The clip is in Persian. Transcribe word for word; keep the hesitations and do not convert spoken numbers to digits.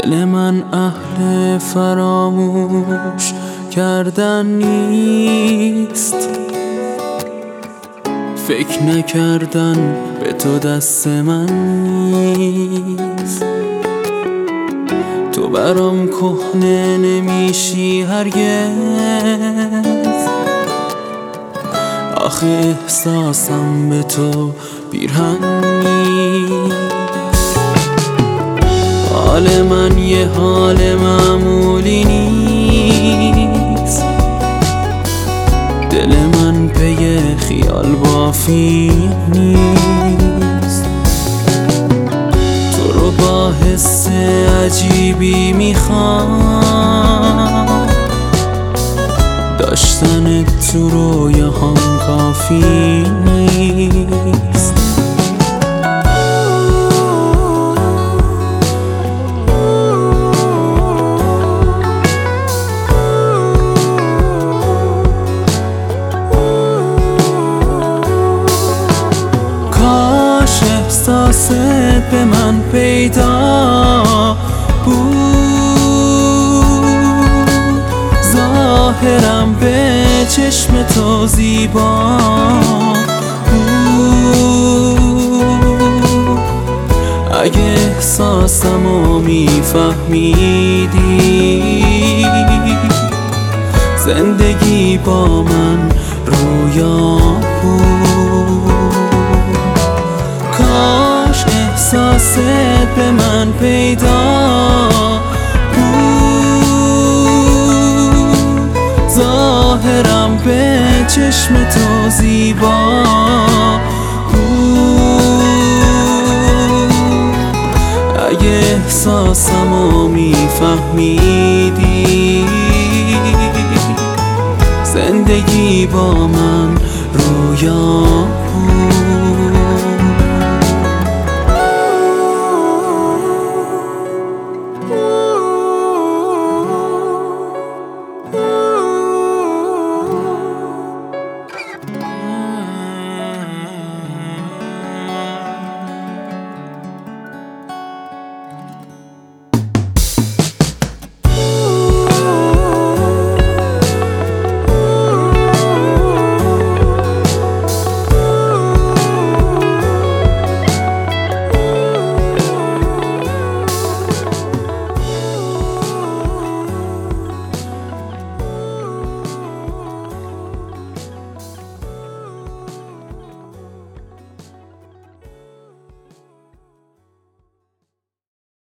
دل من اهل فراموش کردن نیست، فکر نکردن به تو دست من نیست. تو برام کهنه نمیشی هرگز، آخه احساسم به تو پیرهن نیست. حال من یه حال معمولی نیست، دل من پی خیال بافی نیست. تو رو با حس عجیبی میخوام، داشتن تو رویاهام کافی نیست. کاش احساست به من پیدا بود، ظاهرم به چشم تو زیبا بود. اگه احساسمو میفهمیدی، زندگی با من رویا بود. کاش احساست به من پیدا بود، ظاهرم به چشم تو زیبا بود. اگه احساسمو میفهمیدی، زندگی با من رویا بود.